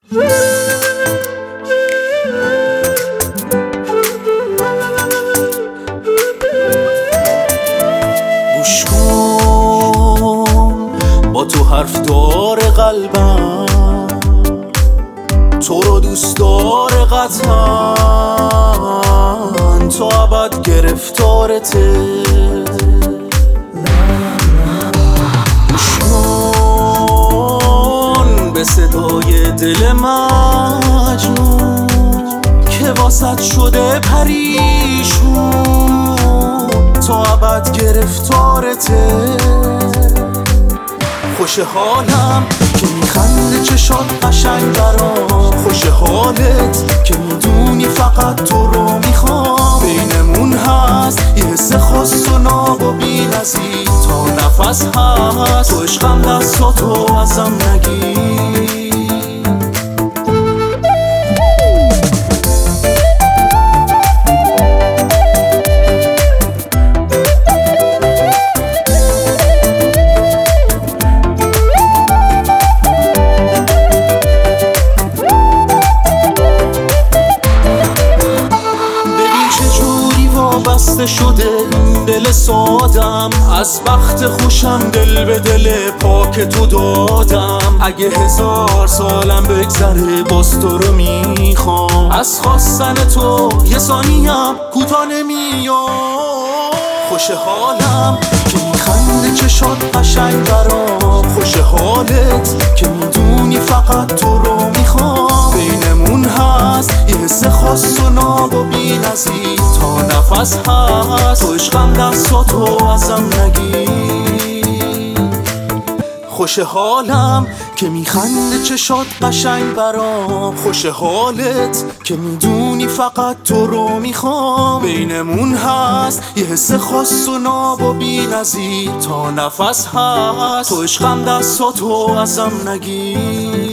گوش کن با تو حرف داره قلبم، تو رو دوست داره قطعا، تو ابد گرفتارته. گوش کن به صدای دل مجنون که واسط شده پریشون، تو ابد گرفتارته. خوش حالم که میخنده چشات قشنگ برام، خوش حالت که میدونی فقط تو رو میخوام. بینمون هست یه حس خاص و ناب و بی نظیر، تا نفس هست تو عشقم دستاتو ازم نگیر. بسته شده این دل سادم، از بخت خوشم دل به دل پاک تو دادم. اگه 1000 سالم بگذره باز تو رو میخوام، از خواستن تو یه ثانیم کوتاه نمیام. خوش حالم که میخنده چشات قشنگ برام، خوش حالت که میدونی فقط تو رو میخوام. بینمون هست یه حس خاص و ناب و بی نظیر، تا نفس هست تو عشقم دستاتو ازم نگیر. خوش حالم که میخنده چشات قشنگ برام، خوش حالت که میدونی فقط تو رو میخوام. بینمون هست یه حس خاص و ناب و بی نظیر، تا نفس هست تو عشقم دستاتو ازم نگیر.